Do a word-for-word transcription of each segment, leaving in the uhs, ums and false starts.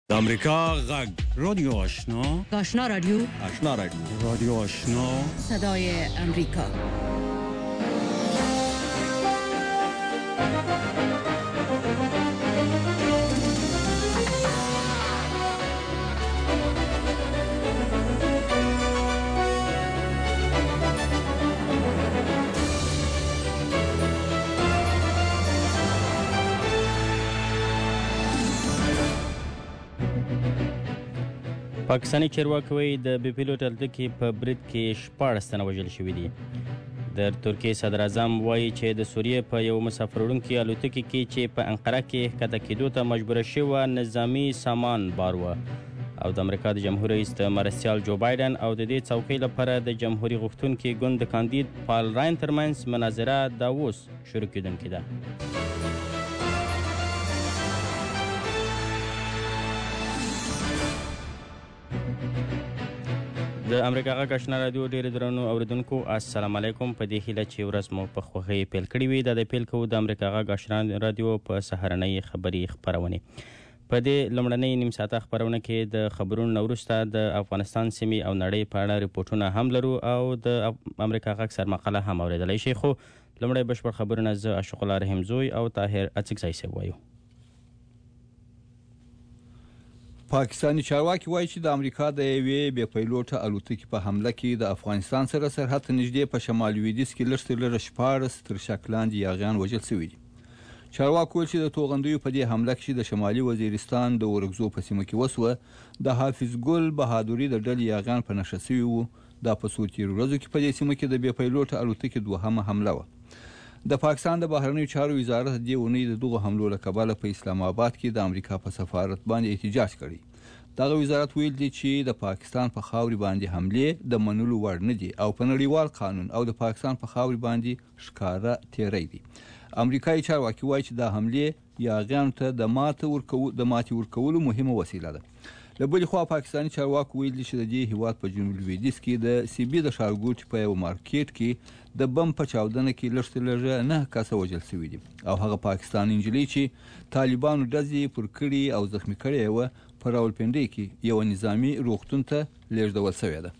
د امریکا غږ رادیو آشنا آشنا رادیو آشنا رادیو رادیو آشنا صدای امریکا. پاکستانی چارواکي وایي د بي پیلوټ الوتکې په برید کې شپاړس تنه وژل شوي دي. د ترکیې صدر اعظم وایي چې د سوریې په یو مسافر وړونکي الوتکې کې چې په انقره کې ښکته کېدو ته مجبوره شوه نظامي سامان بار وه. او د امریکا د جمهور رئیس د مرستیال جو بایدن او د دې څوکۍ لپاره د جمهوري غوښتونکي ګوند د کاندید پال راین ترمنځ مناظره دا اوس شروع کېدونکې ده. د امریکا غږ آشنا رادیو ډېر درنو اوریدونکو السلام علیکم. په دې هیله چې ورځ مو په خوښۍ پیل کړې وي. دا د پیل کوو د امریکا غږ آشنا رادیو په سهارنۍ خبري خپرونې. په دې لومړنۍ نیم ساعته خپرونه کې د خبرونو نه وروسته د افغانستان سیمې او نړۍ په اړه ریپورټونه هم لرو او د امریکا غږ سرمقاله هم اورېدلی شئ. خو لومړی بشپړ خبرونه زه عاشق الله رحیم زوی او طاهر اڅکزی صاحب وایو. پاکستانی چارواکي وایي چې د امریکا د یوې بې پیلوټه الوتکې په حمله کې د افغانستان سره سرحد ته نږدې په شمال لویدیځ کې لږ تر لږه شپاړس تر شک لاندې یاغیان وژل شوي دي. چارواکو ویل چې د توغندیو په دې حمله کې د شمالي وزیرستان د ورکزو په سیمه کې وسوه د حافظ ګل بهادوري د ډلې یاغیان په نښه شوي وو. دا په څو تېرو ورځو کې په دې سیمه کې د بې پیلوټه الوتکې دوهمه حمله وه. د پاکستان د بهرنیو چارو وزارت دې اونۍ د دغو حملو له کبله په اسلام آباد کې د امریکا په سفارت باندې احتجاج کړی. دغه وزارت ویل دي چې د پاکستان په خاورې باندې حملې د منلو وړ نه دي او په نړیوال قانون او د پاکستان په خاورې باندې ښکاره تیری دي. امریکایي چارواکي وایي چې دا حملې یاغیانو ته د ماته ورکو د ماتې ورکولو مهمه وسیله ده. له بلې خوا پاکستاني چارواکو ویل دي چې د دې هیواد په جنوب لویدیځ کې د سیبي د ښارګوټي په یو مارکیټ کې د بم په چاودنه کې لږ تر لږه نه کسه وژل شوي دي او هغه پاکستاني نجلۍ چې طالبانو ډزې پر کړي او زخمي کړې وه په راولپنډۍ کې یو نظامي روغتون ته لیږدول شوې ده.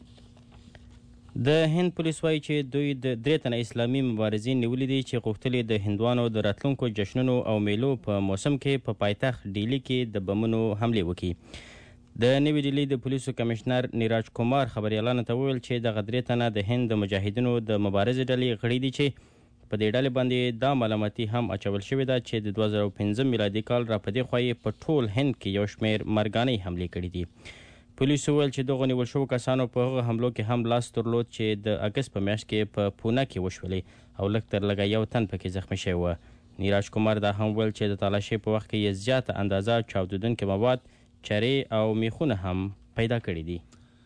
د هند پولیس وایي چې دوی د درې تنه اسلامي مبارزین نیولي دي چې غوښتلي د هندوانو د راتلونکو جشنونو او میلو په موسم کې په پایتخت ډیلي کې د بمونو حملې وکړي. د نوي ډیلي د پولیسو کمشنر نیراج کومار خبریالانو ته وویل چې دغه درې تنه د هند د مجاهدینو د مبارزې ډلې غړي دي چې په دې ډلې باندې دا ملامتي هم اچول شوې ده چې د دوه زره پنځم میلادي کال را په دې خوا یې په ټول هند کې یو شمېر مرګانۍ حملې کړي دي. پولیسو وویل چې دغو نیول شوو کسانو په هغه حملو کې هم لاس درلود چې د اګست په میاشت کې په پونه کې وشولې او لږ تر لږه یو تن پکې زخمي شوی وه. نیراج کومار دا هم ویل چې د تالاشۍ په وخت کې یې زیاته اندازه چاودېدونکي مواد چرې او میخونه هم پیدا کړي دي.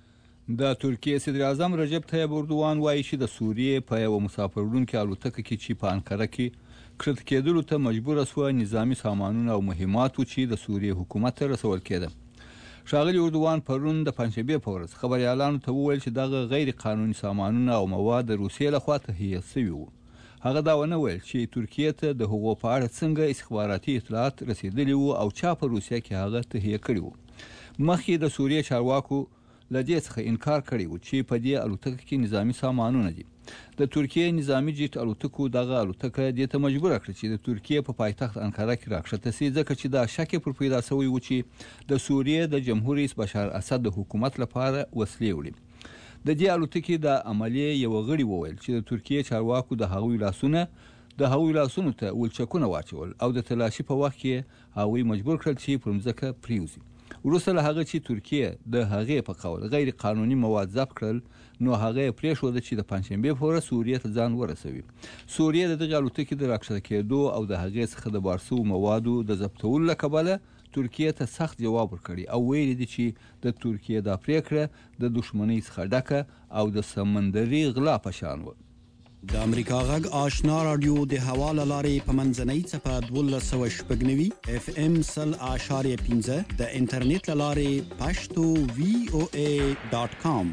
د ترکیې صدر اعظم رجب طیب اردوغان وایي چې د سوریې په یو مسافر وړونکي الوتکه کې چې په انقره کې کښته کېدلو ته مجبوره سوه نظامي سامانونه او مهمات و چې د سوریې حکومت ته رسول کېده. ښاغلي اردوغان پرون د پنجشنبې په ورځ خبریالانو ته وویل چې دغه غیر قانوني سامانونه او مواد د روسیې لخوا تهیه شوي وو. هغه دا ونه ویل چې ترکیې ته د هغو په اړه څنګه استخباراتي اطلاعات رسېدلي وو او چا په روسیه کې هغه تهیه کړي وو. مخکې د سوریې چارواکو له دې څخه انکار کړی و چې په دې الوتکه کې نظامي سامانونه دي. د ترکیې نظامي جیټ الوتکو دغه الوتکه دې ته مجبوره کړه چې د ترکیې په پایتخت انقره کې راکښته سي ځکه چې دا شک پر پیدا شوی و چې د سوریې د جمهور رئیس بشار اسد د حکومت لپاره وسلې وړي. د دې الوتکې د عملیې یو غړي وویل چې د ترکیې چارواکو د هغوی لاسونه د هغوی لاسونو ته ولچکونه واچول او د تلاشي په وخت کې هغوی مجبور کړل چې پر مځکه پریوزي. وروسته له هغه چې ترکیه د هغې په قول غیر قانوني مواد ضبط کړل نو هغه یې پرېښوده چې د پنجشنبې په ورځ سوریې ته ځان ورسوي. سوریې د دغې الوتکې د راکښته کېدو او د هغې څخه د بار شوو موادو د ضبطولو له کبله ترکیې ته سخت جواب ورکړي او ویلي دي چې د ترکیې دا پریکړه د دښمنۍ څخه ډکه او د سمندري غلا په شان وه. د امریکا غږ آشنا رادیو د هوا له لارې په منځنۍ څپه دولس سوه شپږ نوي اف ام سل اعشاریه پنځه د انټرنیټ له لارې پښتو وی او ای ډاټ کام.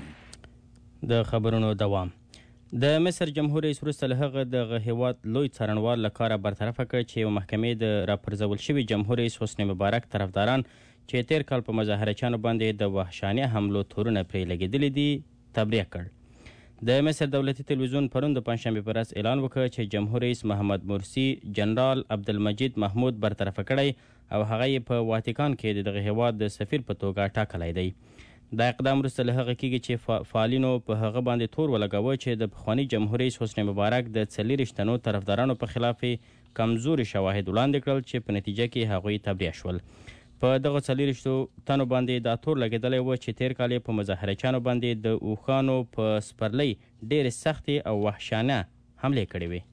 د خبرونو دوام. د مصر جمهور رئیس وروسته له هغه دغه هیواد لوی څارنوال له کاره برطرفه کړ چې یو محکمې د راپرځول شوي جمهور رئیس حسني مبارک طرفداران چې تیر کال په مظاهرچیانو باندې د وحشانه حملو تورونه پرې لګېدلي دي تبریه کړ. د مصر دولتي تلویزیون پرون د پنجشنبې په ورځ اعلان وکړ چې جمهور رئیس محمد مرسی جنرال عبدالمجید محمود برطرفه کړی او هغه یې په واتیکان کې د دغه هیواد د سفیر په توګه ټاکلی دی. دا اقدام وروسته له هغه کېږي چې فعالینو په هغه باندې تور ولګاوه چې د پخواني جمهور رئیس حسني مبارک د څلېرویشت تنو طرفدارانو په خلاف کمزوري شواهد وړاندې کړل چې په نتیجه کې هغوی تبریه شول. په دغه څلېرویشتو تنو باندې دا تور لګېدلی و چې تیر کال په مظاهرچیانو باندې د اوښانو په سپرلۍ ډېرې سختې او وحشانه حملې کړې وې.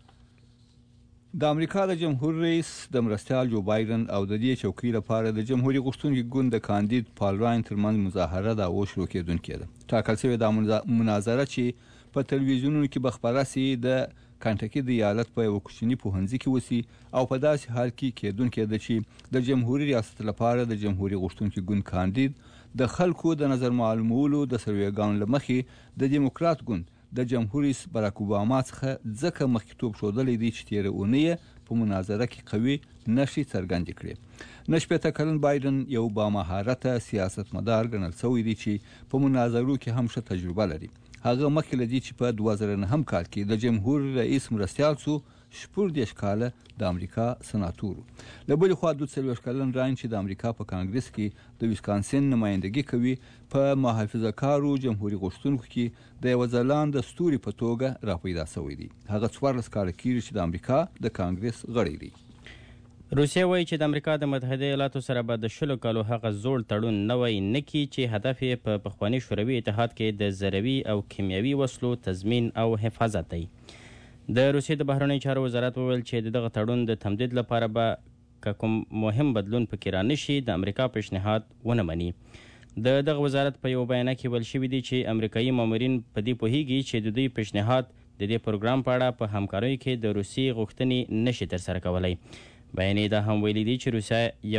د امریکا د جمهور رئیس د مرستیال جو بایدن او د دې چوکۍ لپاره د جمهوریت غوښتونکي ګوند د کاندید پال راین ترمنځ مظاهره دا اوس شروع کېدونکې ده. ټاکل شوې دا مناظره چې په تلویزیونونو کې به خپره سي د کانټکي د ایالت په یو کوچني پوهنځي کې وسی او په داسې حال کې کېدونکې ده چې د جمهوریت ریاست لپاره د جمهوریت غوښتونکي ګوند کاندید د خلکو د نظر معلومولو د سروېګانو له مخې د دیموکرات ګوند د جمهور رئیس باراک اوباما څخه ځکه مخکې ښودلی دی چې تېره اونۍ په مناظره کې قوي نښې څرګندې کړې. نه شپېته کلن بایدن یو بامهارته سیاستمدار ګڼل شوی دی چې په مناظرو کې هم ښه تجربه لري. هغه مخکې له دې چې په دوه زره نهم کال کې د جمهور رئیس مرستیال شو شپږدېرش کاله د امریکا سناتور. له بلې خوا دوه څلوېښت کلن راین چې د امریکا په کانګرس کې د ویسکانسین نمایندګي کوي په محافظه کارو جمهوري غوښتونکو کې د یوه ځلانده ستوري په توګه راپیدا شوی دی. هغه څوارلس کاله کېږي چې د امریکا د کانګرس غړی دی. روسیه وایي چې د امریکا د متحده ایالاتو سره به د شلو کالو هغه زوړ تړون نوی نه کړي چې هدف یې په پخواني شوروي اتحاد کې د ذروي او کیمیاوي وسلو تضمین او حفاظت دی. د روسیې د بهرنیو چارو وزارت وویل چې د دغه تړون د تمدید لپاره به که کوم مهم بدلون پکې رانشي د امریکا پیشنهاد ونه مني. د دغه وزارت په یو بیانیه کې ویل شوي دي چې امریکایي مامورین په دې پوهیږي چې د دوی پیشنهاد د دې پروګرام په اړه په همکاریو کې د روسیې غوښتنې نشي ترسره کولی. بیانیې دا هم ویلي دي چې روسیه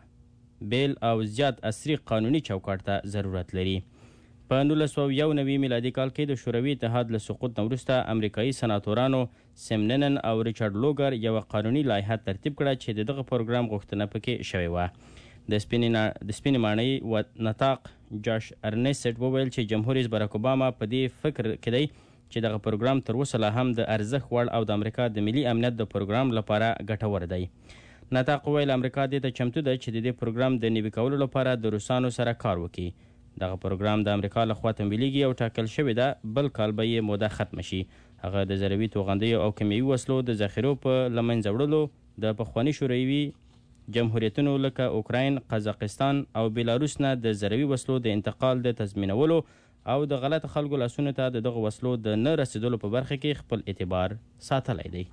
یوه بیل او زیات عصري قانوني چوکاټ ته ضرورت لري. په نولس سوه یو نوي میلادي کال کې د شوروي اتحاد له سقوط نه وروسته امریکایي سناتورانو سیمننن او ریچارډ لوګر یوه قانوني لایحه ترتیب کړه چې د دغه پروګرام غوښتنه پکې شوې وه. د سپینې ماڼۍ نطاق جاش ارنیسټ وویل چې جمهور رئیس باراک اوباما په دې فکر کې دی چې دغه پروګرام تر اوسه لا هم د ارزښت وړ او د امریکا د ملي امنیت د پروګرام لپاره ګټور دی. نطاق وویل امریکا دې ته چمتو ده چې د دې پروګرام د نوي کولو لپاره د روسانو سره کار وکړي. دغه پروګرام د امریکا لخوا تمویلیږي او ټاکل شوې ده بل کال به یې موده ختمه شي. هغه د ذروي توغندیو او کیمیاوي وسلو د ذخیرو په له منځه وړلو د پخواني شوروي جمهوریتونو لکه اوکراین، قزاقستان او بیلاروس نه د ذروي وسلو د انتقال د تضمینولو او د غلط خلکو لاسونو ته د دغه وسلو د نه رسیدلو په برخه کې خپل اعتبار ساتلی دی.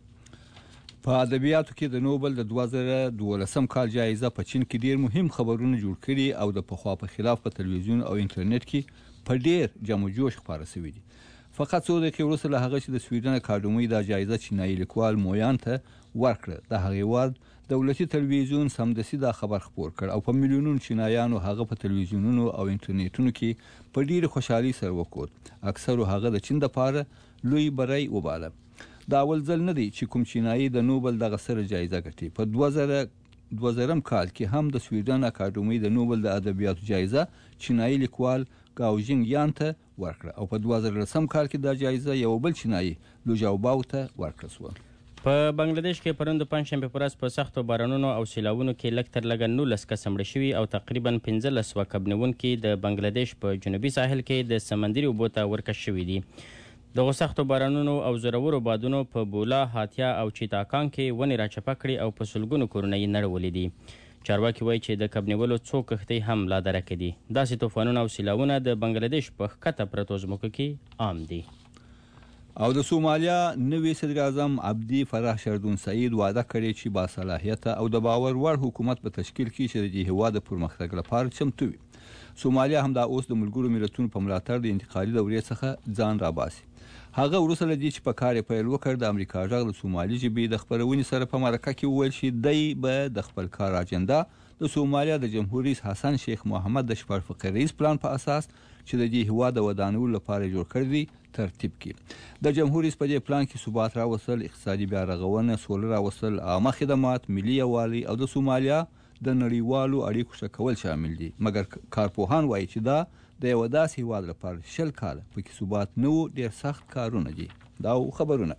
په ادبیاتو کې د نوبل د دوه زره دولسم کال جایزه په چین کې ډیر مهم خبرونه جوړ کړي او د پخوا په خلاف په تلویزیون او انټرنیټ کې په ډیر جمع جوش خپاره شوي دي. فقط څو دقیقې وروسته له هغه چې د سویډن اکاډمۍ دا جایزه چینایي لیکوال مویان ته ورکړه، د هغې هیواد دولتي تلویزیون سمدستي دا خبر خپور کړ او په میلیونونو چینایانو هغه په تلویزیونونو او انټرنیټونو کې په ډیره خوشحالي سره وکوت. اکثرو هغه د چین دپاره لوی بری وباله. دا اول ځل نه دی چې کوم چینایي د نوبل دغه سره جایزه ګټي. په دوه زره دوه زرم کال کې هم د سویډن اکاډمۍ د نوبل د ادبیاتو جایزه چینایي لیکوال ګاوژینګ یان ته ورکړه او په دوه زره لسم کال کې دا جایزه یو بل چینایي لوژاوباو ته ورکړه شوه. په بنگلاديش کې پرون د پنجشنبې په ورځ په سختو بارانونو او سیلاوونو کې لږ تر لږه نولس کسه مړه شوي او تقریبا پنځلس سوه کبنونکي د بنگلاديش په جنوبي ساحل کې د سمندري اوبو ته ورکش شوي دي. دغه سختو بارانونو او زورورو بادونو په بولا، هاتیا او چیتاکان کې ونې راچپه کړي او په سلګونو کورونه یې نړولي دي. چارواکي وایي چې د کبنیولو څو کښتۍ هم لا درکه دي. داسې طوفانونه او سیلاونه د بنگلاديش په ښکته پرتو ځمکو کې عام دي. او د سومالیا نوي صدر اعظم عبدي فرح شردون سعید وعده کړې چې باصلاحیته او د باور وړ حکومت په تشکیل کې چې د هیواد د پرمختګ لپاره چمتو وي. سومالیا هم دا اوس د ملګرو ملتونو په ملاتړ د انتقالي دورې څخه ځان راباسي. هغه وروسته له دې چې په کار یې پیل وکړ د امریکا غږ د سومالي ژبې د خپرونې سره په مرکه کې وویل چې دی به د خپل کار اجنډا د سومالیا د جمهور رئیس حسن شیخ محمد د شپږ فقریز پلان په اساس چې د دې هیواد د ودانولو لپاره جوړ کړی دی ترتیب کړي. د جمهور رئیس په دې پلان کې ثبات راوستل، اقتصادي بیا رغونه، سوله راوستل، عامه خدمات، ملي یووالی او د سومالیا د نړیوالو اړیکو ښه کول شامل دي. مګر کارپوهان وایي چې دا د یو داسې هیواد لپاره شل کاله پکې ثبات نه و ډېر سخت کارونه دي. دا خبرونه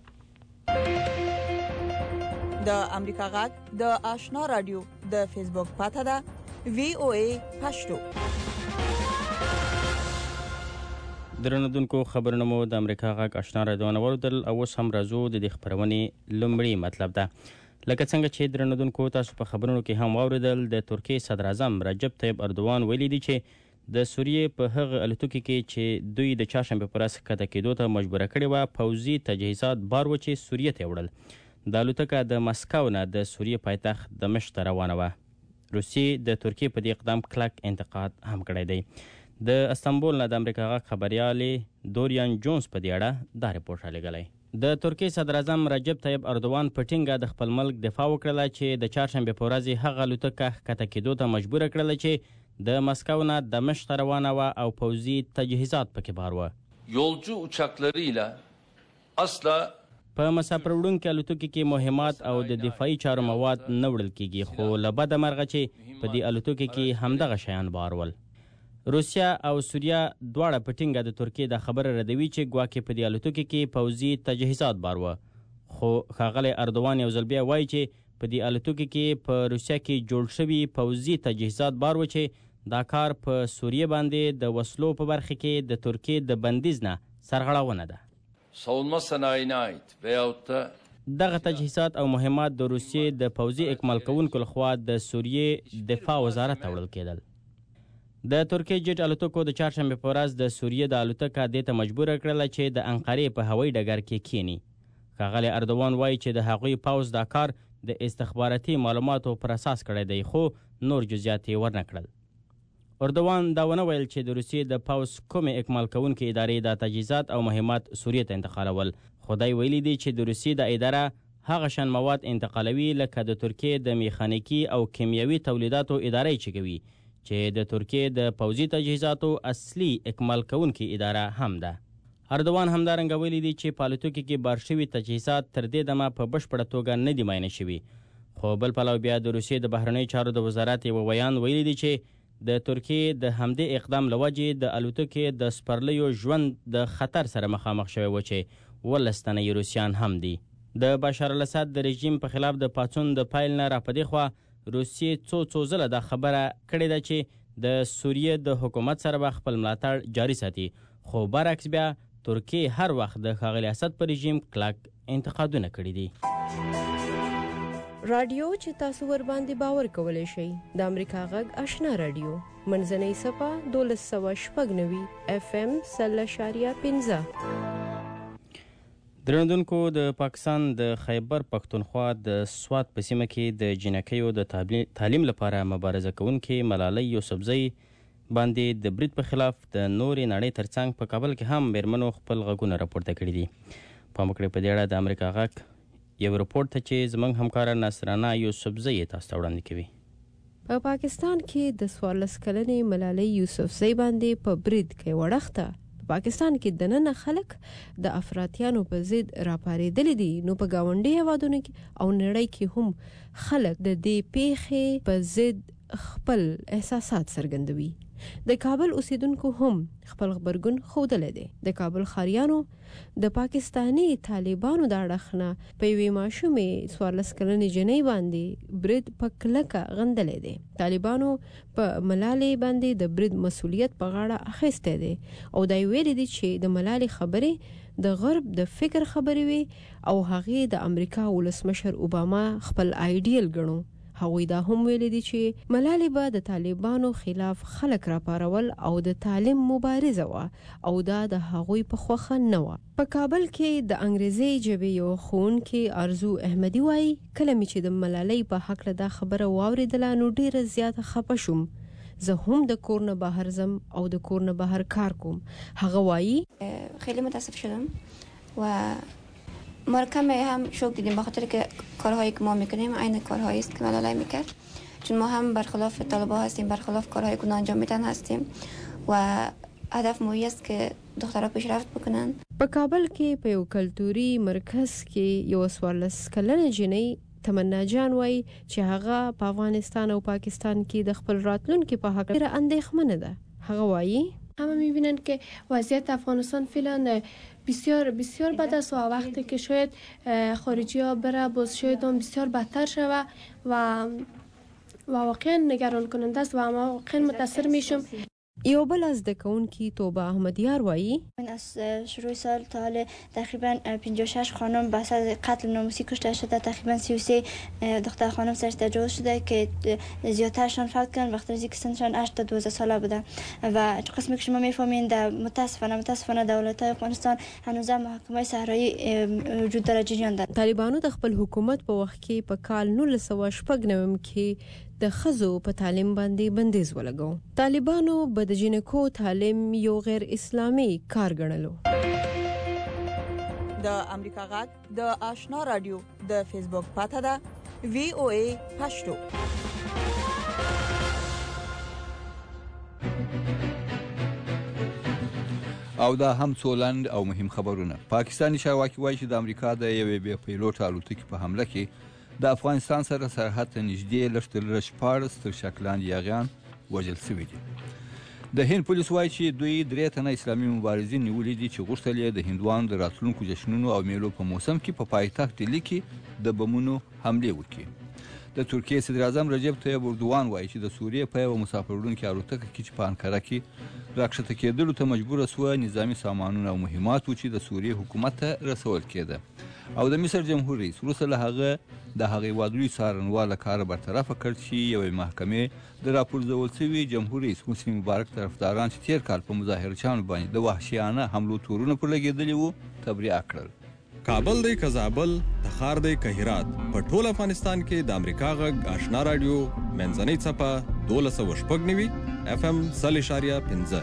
د امریکا غږ د آشنا رادیو د فیسبوک پاته ده وی او ای پښتو. درنوونکو خبرونه مو د امریکا غږ آشنا رادیو نه واوریدل او اوس هم راځو د دې خپرونې لومړی مطلب ده. لکه څنګه چې درنوونکو تاسو په خبرونو کې هم واوریدل، د ترکیې صدر اعظم رجب طیب اردوان ویلي دی چې د سوریې په هغه الوتکې کې چې دوی د چهارشنبې په ورځ ښکته کېدو ته مجبوره کړې وه، پوځي تجهیزات بار و چې سوریې ته یې وړل. دا الوتکه د مسکو نه د سوریې پایتخت دمشق ته روانه وه. روسیې د ترکیې په دې اقدام کلک انتقاد هم کړی دی. د استانبول نه د امریکا غږ خبریالې دوریان جونز په دې اړه دا رپورټ رالیږلی. د ترکیې صدر اعظم رجب طیب اردوان په ټینګه د خپل ملک دفاع وکړله چې د چهارشنبې په ورځ هغه الوتکه ښکته کېدو ته مجبوره کړله چې د مسکو نه دمشق ته روانه وه او پوځي تجهیزات پکې بار وه. یولچو uçaklarıyla asla په مسافر وړونکي الوتکې کې مهمات او د دفاعي چارو مواد نه وړل کېږي، خو له بده مرغه چې په دې الوتکې کې همدغه شیان بار ول. روسیا او سوریا دواړه په ټینګه د ترکیې د خبره ردوي چې ګواکې په دې الوتکې کې پوځي تجهیزات بار وه. خو ښاغلی اردوان یو ځل بیا وایي چې په دې الوتکې کې په روسیا کې جوړ شوي پوځي تجهیزات بار و چې دا کار په سوریه باندې د وسلو په برخه کې د ترکیې د بندیز نه سرغړونه ده. savunma sanayine ait veyahut da دغه تجهیزات او مهمات د روسیې د پوځي اکمال کوونکو لخوا د سوریې دفاع وزارت ته وړل کېدل. د ترکیې جټ الوتکو د چهارشنبې په ورځ د سوریې د الوتکه دې ته مجبوره کړله چې د انقرې په هوایي ډګر کې کینی. ښاغلی اردوان وایي چې د هغوی پوځ دا کار د استخباراتي معلوماتو پر اساس کړی دی، خو نور جزئیات یې ورنه کړل. اردوان دا ونه ویل چې د روسیې د پوځ کومې اکمال کوونکې ادارې دا تجهیزات او مهمات سوریې ته انتقالول. خدای ویلي دی چې د روسیې د اداره هغه شان مواد انتقالوي لکه د ترکیې د میخانیکي او کیمیاوي تولیداتو اداره چې کوي، چې د ترکیې د پوځي تجهیزاتو اصلي اکمال کوونکې اداره هم ده. اردوان همدارنګه ویلي دی چې په الوتکې کې بار شوي تجهیزات تر دې دمه په بشپړه توګه نه دي معاینه شوي. خو بل پلو بیا د روسیې د بهرنیو چارو د وزارت یو ویان ویلي دی چې د ترکیې د همدې اقدام له وجې د الوتکې د سپرلیو ژوند د خطر سره مخامخ شوی و چې ولس تنه روسیان هم دي. د بشار الاسد د رژیم په خلاف د پاڅون د پایل نه راپدې خوا روسیې څو څو ځله دا خبره کړې ده چې د سوریې د حکومت سره به خپل ملاتړ جاري ساتي، خو برعکس بیا ترکیې هر وخت د ښاغلي اسد پر رژیم کلک انتقادونه کړي دي. رادیو چې تاسو ور باندې باور کولای شئ د امریکا غږ آشنا رادیو منځنۍ صفه دولس سوه شپږ نوي اف ام سل اشاریه پنځه. درنوونکو د پاکستان د خیبر پښتونخوا د سوات په سیمه کې د جنکیو د تعلیم لپاره مبارزه کوونکې ملالۍ یوسفزۍ باندې د برید په خلاف د نورې نړۍ ترڅنګ په کابل کې هم میرمنو خپل غږونه راپورته کړي دي. پام وکړئ په دې اړه د امریکا غږ یو رپورټ ته چې زموږ همکاره نصرانه یوسفزۍ تاسو ته وړاندې کوي. په پاکستان کې د څوارلس کلنې ملالۍ یوسفزۍ باندې په برید کې وړښته په پاکستان کې دننه خلک د افراطیانو په ضد راپارېدلي دي، نو په ګاونډي هیوادونو کې او نړۍ کې هم خلک د دې پیښې په ضد خپل احساسات څرګندوي. د کابل اوسیدونکو هم خپل غبرګون ښودلی دی. د کابل ښاریانو د پاکستاني طالبانو د اړخ نه په یوې ماشومې څوارلس کلنې جنۍ باندې برید په کلکه غندلی دی. طالبانو په ملالۍ باندې د برید مسؤلیت په غاړه اخیستی دی او دا ویلي دي چې د ملالۍ خبرې د غرب د فکر خبرې وي او هغې د امریکا ولسمشر اوباما خپل آیډیل ګڼو. هغوی دا هم ویلي دي چې ملالۍ به د طالبانو خلاف خلک راپارول او د تعلیم مبارزه وه او دا د هغوی په خوښه نه وه. په کابل کې د انګریزي ژبې یو ښوونکې ارزو احمدي وایي کله مې چې د ملالۍ په هکله دا خبره واورېدله نو ډېره زیاته خفه شوم. زه هم د کور نه بهر زم او د کور نه بهر کار کوم. هغه وایي خیلی متاسف شدم و ما کم هم شوک دیدیم بخاطر که کارهایی که ما میکنیم عین کارهایی است که ملالۍ میکرد، چون ما هم برخلاف طالبان هستیم، برخلاف کارهایی که انجام میدن هستیم و هدف مویی است که دخترها پیشرفت بکنن. په کابل کې په یو کلتوري مرکز کې یو څوارلس کلنه جنۍ تمنا جان وایي چې هغه په افغانستان او پاکستان کې د خپل راتلونکي په حق ډېره اندېښمنه ده. هغه وایي همه میبینن که وضعیت افغانستان فعلا بسیار بسیار بد است و وقتی که شاید خارجی ها بره باز شاید هم بسیار بدتر شوه و و واقعا نگران کننده است و ما واقعا متاثر میشم. یو بل از دکونکی توبه احمدیار وایي من از شروع سال تا حال تقریبا پنجاه و شش خانم بحث از قتل ناموسی کشته شده، تقریبا سی و سه دختر خانم سرش تجاوز شده که زیادترشان فوت کردن وقتی از اینکه سنشان هشت تا دوازده ساله بوده و قسمی که شما میفهمین در متاسفانه متاسفانه دولت‌های افغانستان هنوز محاکمه صحرایی وجود داره جریان داره. طالبانو د خپل حکومت په وخت کې په کال نولس سوه شپږ نوي کې د ښځو په تعلیم باندې بندیز ولګاو. طالبانو به د جنکو تعلیم یو غیر اسلامي کار ګڼلو. د امریکا غږ د آشنا رادیو د فیسبوک پاته ده وی او ای پښتو. او دا هم څولند او مهم خبرونه. پاکستاني چارواکي وایي چې د امریکا د یوې بې پیلوټ الوتکې په حمله کې د افغانستان سره سرحد ته نږدې لږ تر لږه شپاړس تر شکلان یاغیان وژل شوي دي. د هند پولیس وایي چې دوی درې تنه اسلامي مبارزین نیولي دي چې غوښتل یې د هندوانو د راتلونکو جشنونو او میلو په موسم کې په پایتخت ډیلي کې د بمونو حملې وکړي. د ترکیې صدر اعظم رجب طیب اردوغان وایي چې د سوریې په یوه مسافروړونکې الوتکه کې چې په انقره کې راکښته کېدلو ته مجبوره سوه نظامي سامانونه او مهمات و چې د سوریې حکومت ته رسول کېده. او د مصر جمهور رئیس وروسته له هغه د هغې هېوادلوی څارنوال له کاره برطرفه کړ چې یوې محکمې د راپرځول شوي جمهور رئیس حسني مبارک طرفداران چې تېر کال په مظاهرچیانو باندې د وحشیانه حملو تورونه پر لګېدلي وو تبرئه کړل. کابل دی که زابل، تخار دی که هرات، په ټول افغانستان کې د امریکا غږ آشنا رادیو منځنۍ څپه دولس سوه شپږ نوي اف ام سل اشاریه پنځه.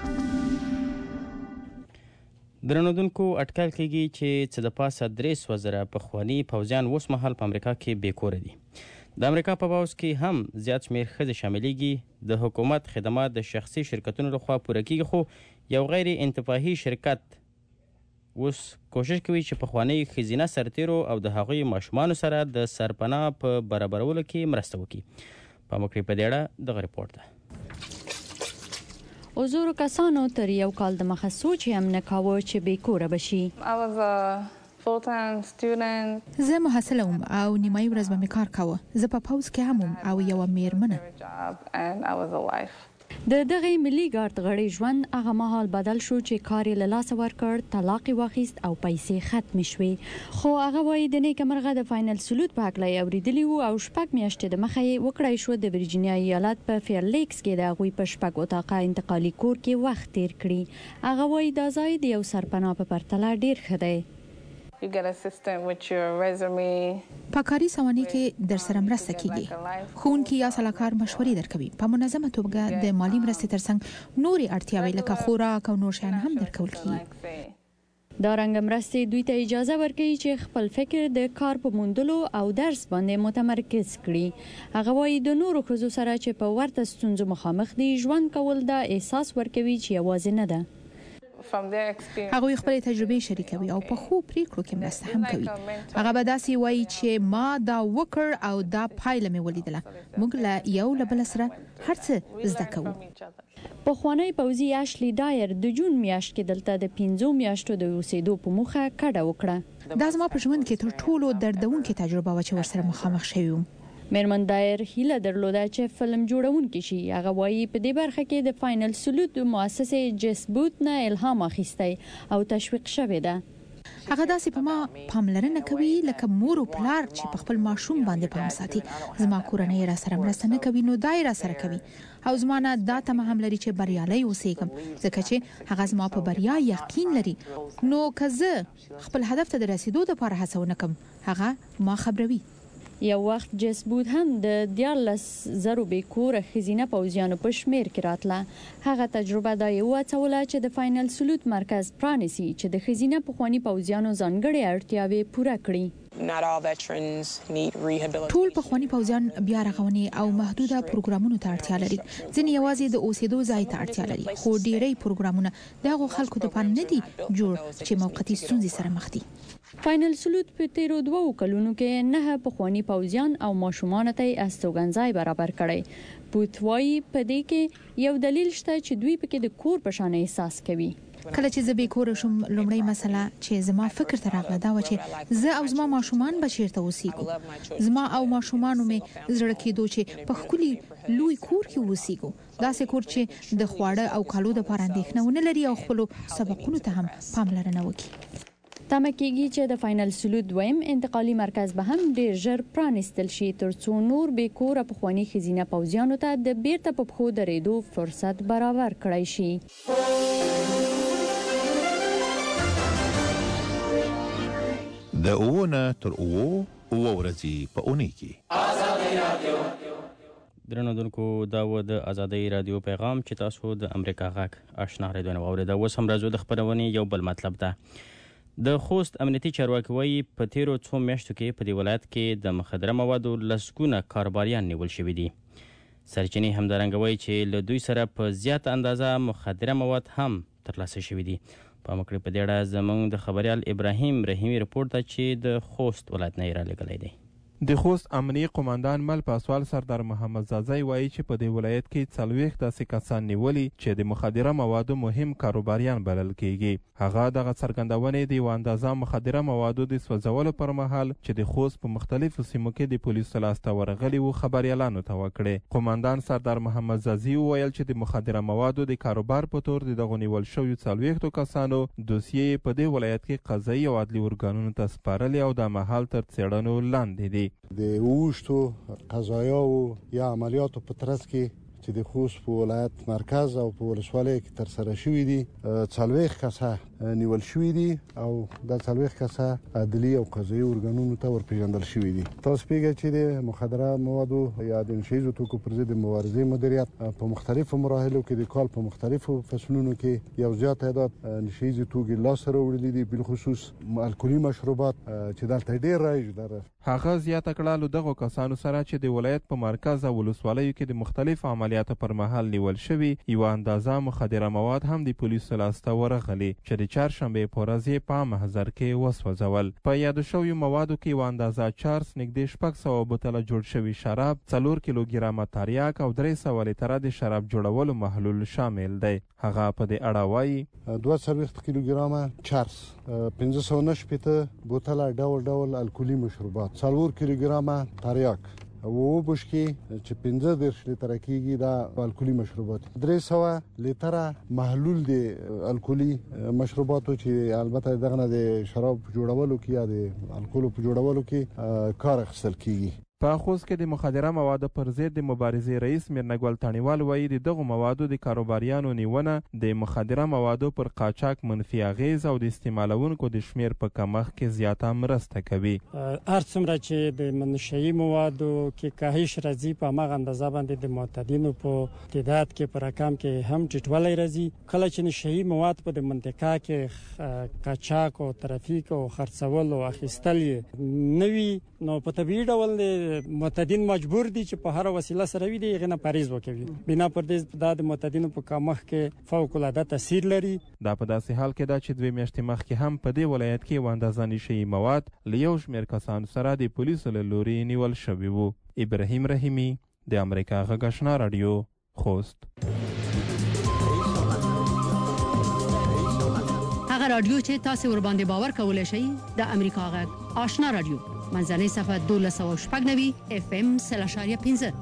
درنودونکو اټکل کېږي چې څه د پاسه درې سوه زره پخواني پوځیان اوس مهال په امریکا کې بېکوره دي. د امریکا په پوځ کې هم زیات شمېر ښځې شاملېږي. د حکومت خدمات د شخصي شرکتونو لخوا پوره کېږي، خو یو غیر انتفاعي شرکت اوس کوشش کوي چې پخواني ښځینه سرتیرو او د هغوی ماشومانو سره د سرپناه په برابرولو کې مرسته وکړي. پام وکړئ په دې اړه دغه رپورټ ده. حضور کسانو تر یو کال د مخه سوچ هم نه کاوه چې بېکوره بشي. زه محصله وم او نیمایي ورځ به مې کار کاوه. زه په پوځ کې هم وم او یوه میرمنه. د دغه ملي ګارد غړي ژوند هغه مهال بدل شو چې کار یې له لاسه ورکړ، طلاق یې واخیست او پیسې ختمې شوې. خو هغه وایي د نیکمرغه د فاینل سلوټ په هکله یې اورېدلي وو او شپږ میاشتې د مخه یې وکړی شو د ورجینیا ایالت په فیرلیکس کې د هغوی په شپږ اتاقه انتقالي کور کې وخت تیر کړي. هغه وایي دا ځای د یو سرپناه په پرتله ډیر ښه دی. په کاري سوانح کې در سره مرسته کیږي. ښوونکي یا سلاکار مشورې درکوي. په منظمه توګه د مالی مرستې ترڅنګ نورې اړتیاوې لکه خوراک او نور شیان هم درکول کیږي. دا رنګ مرستې دوی ته اجازه ورکوي چې خپل فکر د کار په موندلو او درس باندې متمرکز کړي. هغه وایي د نورو ښځو سره چې په ورته ستونزو مخامخ دي ژوند کول دا احساس ورکوي چې یوازې نه ده. هغوی خپل تجربې شریکوي او په خو پریکړو کې مرسته هم کوي. هغه به داسې وایي چې ما دا وکړ او دا پایله مې ولیدله. موږ له یو له بل سره هر څه زده کوو. پخوانی پوځي اشلی ډایر د جون میاشت کې دلته د پنځو میاشتو د اوسېدو په موخه کډه وکړه. دا زما په ژوند کې تر ټولو دردونکې تجربه وه چې ورسره مخامخ شوی وم. میرمن دایر هیله درلوده چې فلم جوړونکي شي. هغه وایي په دې برخه کې د فاینل سلوټ مؤسسې جس بوت نه الهام اخیستی او تشویق شوې ده. هغه داسې په ما پاملرنه کوي لکه مور او پلار چې په خپل ماشوم باندې پام ساتي. زما کورنۍ را سره مرسته نه کوي نو دای را سره کوي او زما نه دا تمه هم لري چې بریالی اوسېږم ځکه چې هغه زما په بریا یقین لري. نو که زه خپل هدف ته د رسیدو لپاره هڅه ونه کړم هغه ما خبروي. یو وخت جس بود هم د دیارلس زرو بېکوره ښځینه پوځیانو په شمېر کې راتله. هغه تجربه دا یې وهڅوله چې د فاینل سلوټ مرکز پرانیسي چې د ښځینه پخواني پوځیانو ځانګړې اړتیاوې پوره کړي. ټول پخواني پوځیان بیا رغونې او محدوده پروګرامونو ته اړتیا لري. ځینې یوازې د اوسېدو ځای ته اړتیا لري خو ډېری پروګرامونه د هغو خلکو لپاره نه دي جوړ چې موقتي ستونزې سره مخ دي. فاینل سلوت په تیرو دوو کلونو کې نه پخوانی پوځیان او ماشومان ته استوګنځای برابر کړي. بوت وايي په دې کې یو دلیل شته چې دوی پکې د کور په شان احساس کوي. کله چې زه به کور شم لومړی مسله چې زما فکر ته راغله دا و چې زه او زما ماشومان به چیرته اوسېږو. زما او ماشومانو مې زړه کېدو چې په خولي لوی کور کې اوسېږو. داسې کور چې د خواړه او کالو د لپاره اندېښنه ونه لري او خپل سبقونو ته هم پاملرنه وکړي. تمه کېږي چې د فاینل سلوت دویم انتقالي مرکز به هم ډیر ژر پرانستل شي ترڅو نور به کور پخوانی خزینه پوځیانو ته د بیرته په پښو درېدو فرصت برابر کړی شي. د اوونه تر اوو اوه ورځې په اونۍ کې آزادۍ رادیو. درنو دونکو دا و د آزادۍ رادیو پیغام چې تاسو د امریکا غږ آشنا رادیو نه واورئ. دا اوس هم راځو د خپرونې یو بل مطلب ده. د خوست امنیتي چارواکي وایي په تیرو څو میاشتو کې په دې ولایت کې د مخدره موادو لسګونه کاروباریان نیول شوي دي. سرچینې همدارنګه وایي چې له دوی سره په زیاته اندازه مخدره مواد هم ترلاسه شوي دي. په مکړې په دې اړه زموږ د خبریال ابراهیم رحیمي رپورټ ده چې د خوست ولایت نه یې رالیږلی دی. د خوست امنیي قماندان مل پاسوال سردار محمد زازی وایي چې په دې ولایت کې څلوېښت داسې کسان نیولي چې د مخدره موادو مهم کاروباریان بلل کیږي. هغه دغه څرګندونې د یوه اندازه مخدره موادو د سوځولو پر مهال چې د خوست په مختلفو سیمو کې د پولیسو لاسته ورغلي وو خبریالانو ته وکړې. قماندان سردار محمد زازی وویل چې د مخدره موادو د کاروبار په تور د دغو نیول شویو څلوېښتو کسانو دوسیې په دې ولایت کې قضایي او عدلي ارګانونو ته سپارلې او دا مهال تر څېړنو لاندې دي. د اوښتو قضایاو یا عملیاتو په ترڅ کې چې د خوست په ولایت مرکز او په ولسوالۍ کې تر سره شوي دي څلوېښت کسه نیول شوي دي او دا څلوېښت کسه عدلي او قضایي ارګانونو ته ورپېژندل شوي دي. تاسو پوهېږئ چې د مخدره موادو یا د نشه ییزو توکو پر ضد د مبارزې مدیریت په مختلفو مراحلو کې د کال په مختلفو فصلونو کې یو زیات تعداد نشه ییزې توکي لاسته راوړلي دي، بالخصوص الکولي مشروبات چې دلته ډېر رایج ده. هغه زیاته کړه له دغو کسانو سره چې د ولایت په مرکز او ولسوالیو کې د مختلفو عملیاتو پر مهال نیول شوي یوه اندازه مخدره مواد هم د پولیسو لاسته ورغلي چې د چهارشنبې په ورځ یې په محضر کې وسوځول. په یادو شویو موادو کې یوه اندازه چارس نږدې شپږ سوه بوتله جوړ شوي شراب، څلور کیلوګرامه تریاک او درې سوه لیتره د شراب جوړولو محلول شامل دی. هغه په دې اړه وایي دوه څلوېښت کیلوګرامه چارس، پنځه سوه نه شپېته بوتله ډول ډول الکولي مشروبات، څلور کیلوګرامه تریاک او اووه بشکې چې پنځه دېرش لیتره کېږي دا الکولي مشروبات، درې سوه لیتره محلول د الکولي مشروباتو چې البته دغه نه د شراب په جوړولو کې یا د الکولو په جوړولو کې کار اخیستل کېږي. په خوست کې د مخدره موادو پر ضد د مبارزې رئیس میرنه ګل تانیوال وایي د دغو موادو د کاروباریانو نیونه د مخدره موادو پر قاچاق منفي اغیز او د استعمالونکو د شمیر په کمښت کې زیاته مرسته کوي. هر څومره چې د منشئي موادو کې کاهش راځي په هماغه اندازه باندې د معتادینو په تعداد کې په رقم کې هم ټیټوالی راځي. کله چې نشئي مواد په د منطقه کې قاچاق او ترافیک او خرڅول او اخیستل نه وي نو په طبیعي ډول معتادین مجبور دي چې په هر وسیله سره وي دغه نه پریز وکوي. بنا پر دې دا د معتادینو په کمښت کې فوق العاده تاثیر لري. دا په داسې حال کې ده چې دوه میاشتې مخکې هم په دې ولایت کې یوه اندازه نشهیي مواد له یو شمېر کسانو سره د پولیسو له لوري نیول شوي وو. ابراهیم رحیمي د امریکا غږ آشنا راډیو خوست. هغه راډیو چې تاسو ور باندې باور کولای شئ د امریکا غږ آشنا راډیو منځنۍ صفحه دولس سوه شپږ نوي اف ام سل اشاریه پنځه.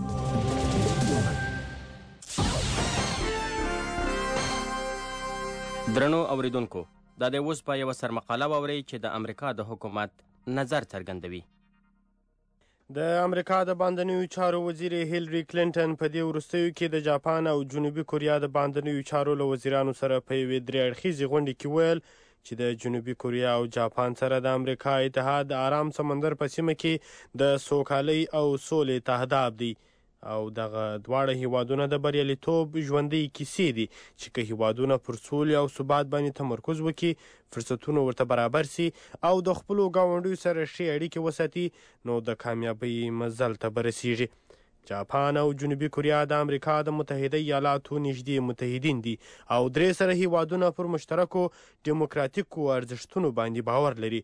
درنو اوریدونکو دا د اوس په یوه سرمقاله واورئ چې د امریکا د حکومت نظر څرګندوي. د امریکا د باندنیو چارو وزیر هیلری کلینټن په دې وروستیو کې د جاپان او جنوبي کوریا د باندنیو چارو له وزیرانو سره په یوې درې اړخیزې غونډې کې ویل چې د جنوبي کوریا او جاپان سره د امریکا اتحاد د آرام سمندر په سیمه کې د سوکالۍ او سولې تهداب دی او دغه دواړه هیوادونه د بریالیتوب ژوندۍ کیسې دي چې که هیوادونه پر سولې او ثبات باندې تمرکز وکړي، فرصتونه ورته برابر سي او د خپلو ګاونډیو سره ښې اړیکې وساتي نو د کامیابۍ مزل ته به رسیږي. جاپان او جنوبي کوریا د امریکا د متحده ایالاتو نږدې متحدین دي او درې سره هیوادونه پر مشترکو ډیموکراتیکو ارزښتونو باندې باور لري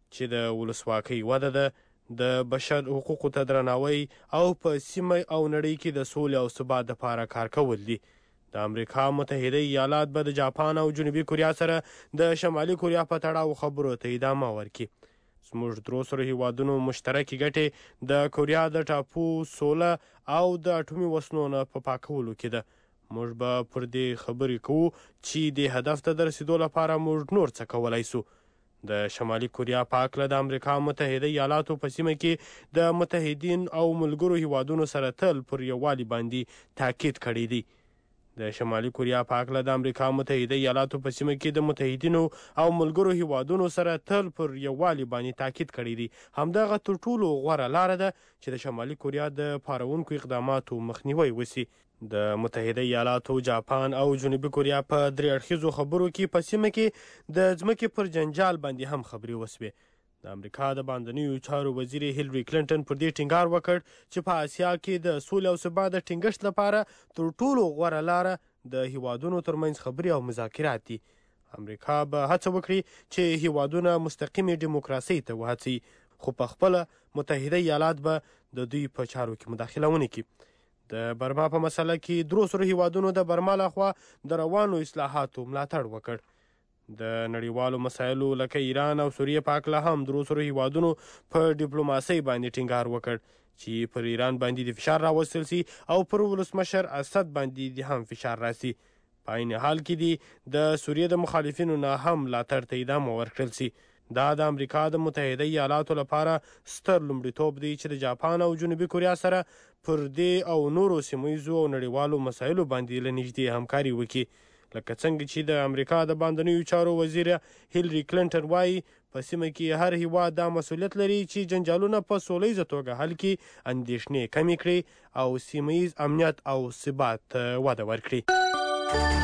چې د ولسواکۍ وده ده، د بشر حقوقو ته درناوی او په سیمه او نړۍ کې د سولې او ثبات دپاره کار کول دي. د امریکا متحده ایالات به د جاپان او جنوبي کوریا سره د شمالي کوریا په تړاو خبرو ته ادامه ورکړي. زموږ درو سرو هیوادونو مشترکې ګټې د کوریا د ټاپو سوله او د اټومي وسلو نه په پاکولو کې ده. موږ به پر دې خبرې کوو چې د هدف ته د رسیدو لپاره موږ نور څه کولی سو. د شمالي کوریا په هکله د امریکا متحده ایالاتو په سیمه کې د متحدین او ملګرو هیوادونو سره تل پر یووالي باندې تاکید کړی دی. د شمالي کوریا په هکله د امریکا متحده ایالاتو په سیمه کې د متحدینو او ملګرو هیوادونو سره تل پر یووالي باندې تاکید کړی دی. همدغه تر ټولو غوره لاره ده چې د شمالي کوریا د پارونکو اقداماتو مخنیوی وسي. د متحده ایالاتو، جاپان او جنوبي کوریا په درې اړخیزو خبرو کې په سیمه کې د ځمکې پر جنجال باندې هم خبرې وسوې. د امریکا د باندنیو چارو وزیر هیلري کلینټن پر دې ټینګار وکړ چې په اسیا کې د سولې او ثبات د ټینګښت لپاره تر ټولو غوره لاره د هیوادونو ترمنځ خبرې او مذاکرات دي. امریکا به هڅه وکړي چې هیوادونه مستقیمې ډیموکراسۍ ته وهڅوي، خو په خپله متحده ایالات به د دوی په چارو کې مداخله ونه کړي. د برما په مسله کې درو سرو هیوادونو د برما لخوا د روانو اصلاحاتو ملاتړ وکړ. د نړیوالو مسایلو لکه ایران او سوریه په هکله هم درو سرو هیوادونو په ډیپلوماسۍ باندې ټینګار وکړ چې پر ایران باندې د فشار راوستل سي او پر ولسمشر اسد باندې د هم فشار راسي. په عین حال کې دی د سوریه د مخالفینو نه هم ملاتړ ته ادامه ورکړل سي. دا د امریکا د متحده ایالاتو لپاره ستر لومړیتوب دی چې د جاپان او جنوبي کوریا سره پر دې او نورو سیمهییزو او نړیوالو مسایلو باندې له نږدې همکاري وکړي. لکه څنګه چې د امریکا د باندنیو چارو وزیر هیلري کلینټن وایي، په سیمه کې هر هیواد دا مسؤلیت لري چې جنجالونه په سوله ییزه توګه حل کړي، اندېښنې کمې کړي او سیمهییز امنیت او ثبات وده ورکړي.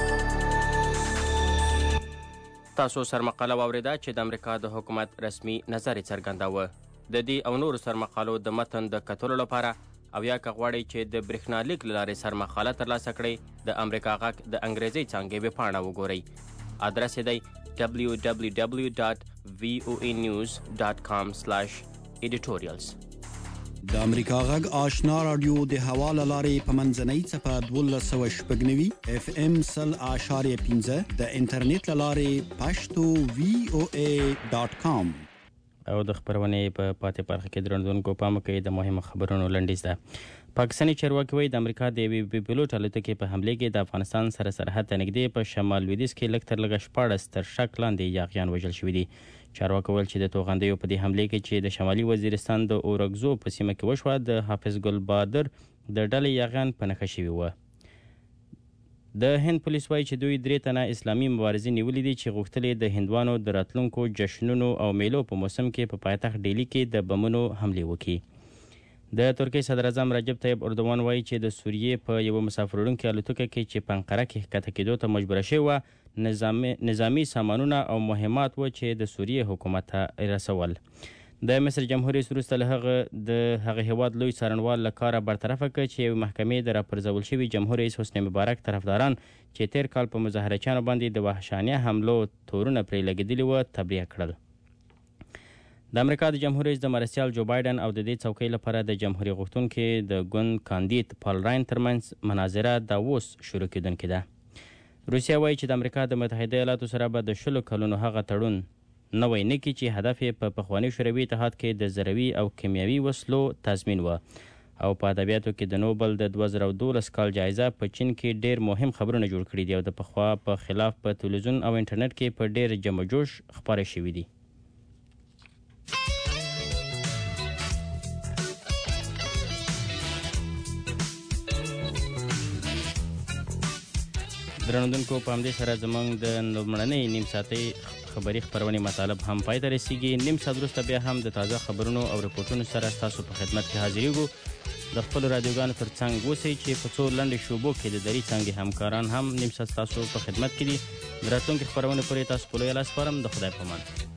تاسو سرمقاله واورېده چې د امریکا د حکومت رسمي نظر یې څرګنداوه. د دې او نورو سرمقالو د متن د کتلو لپاره او یا که غواړئ چې د برېښنالیک له لارې سرمقاله ترلاسه کړئ، د امریکا غږ د انګریزۍ څانګې ویبپاڼه وګورئ. ادرس یې دی دبلیو دبلیو دبلیو ډاټ وی او ای نیوز ډاټ کام سلاش ایډیټوریالز. د امریکا غږ آشنا رادیو د هوا له لارې په منځنۍ څپه دولس سوه شپږ نوي اف ام سل اعشاریه پنځه، د انټرنیټ له لارې پښتو وی او ای ډاټ کام. او د خبرونې په پاتې برخه کې درنوونکو پام کوي د مهمو خبرونو لنډیز ده. پاکستاني چارواکي وایي د امریکا د یوې بې پیلوټ الوتکې په حملې کې د افغانستان سره سرحد ته نږدې په شمال لویدیځ کې لږ تر لږه شپاړس تر شک لاندې یاغیان وژل شوي دي. چارواکي ویل چې د توغندیو په دې حملې کې چې د شمالي وزیرستان د اورګزو په سیمه کې وشوه، د حافظ ګل بادر د ډلې یاغیان په نښه شوي وه. د هند پولیس وایي چې دوی درې تنه اسلامي مبارزین نیولي دي چې غوښتل د هندوانو د راتلونکو جشنونو او میلو په موسم کې په پایتخت ډیلي کې د بمونو حملې وکړي. د ترکیې صدر اعظم رجب طیب اردوان وایي چې د سوریې په یوه مسافر وړونکې الوتکه کې چې په انقره کې ښکته کېدو ته مجبوره شوې وه، نظامي, نظامي سامانونه او مهمات و چې د سوریې حکومت ته رسول. د مصر جمهور رئیس وروسته له هغه د هغه هیواد لوی څارنوال له کاره برطرفه کړ چې یوې محکمې د راپرځول شوي جمهور رئیس حسني مبارک طرفداران چې تیر کال په مظاهرچیانو باندې د وحشانیه حملو تورونه پرې لګېدلي وه تبرئه کړل. د امریکا د جمهور رئیس د مرستیال جو بایدن او د دې څوکۍ لپاره د جمهوریت غوښتونکي د ګوند کاندید پال راین ترمنځ مناظره دا اوس شروع کېدونکې ده. روسیه وایي چې د امریکا د متحده ایالاتو سره به د شلو کلونو هغه تړون نوی نه کړي چې هدف یې په پخواني شوروي اتحاد کې د ضروي او کیمیاوي وسلو تضمین و. او په ادبیاتو کې د نوبل د دوه زره دولس کال جایزه په چین کې ډیر مهم خبرونه جوړ کړي دي او د پخوا په خلاف په تلویزیون او انټرنیټ کې په ډیر جمع جوش خپاره شوي دي. درنوونکو په همدې سره زموږ د لومړنۍ نیم ساعتۍ خبري خپرونې مطالب هم پای ته رسیږي. نیم ساعت وروسته بیا هم د تازه خبرونو او رپورټونو سره ستاسو په خدمت کې حاضرېږو. د خپلو رادیوګانو تر څنګ اوسئ چې په څو لنډې شوبو کې د درې څانګې همکاران هم نیم ساعت ستاسو په خدمت کې دي. د راتلونکې خپرونې پورې تاسو په لویه لاس سپارم. د خدای په امان.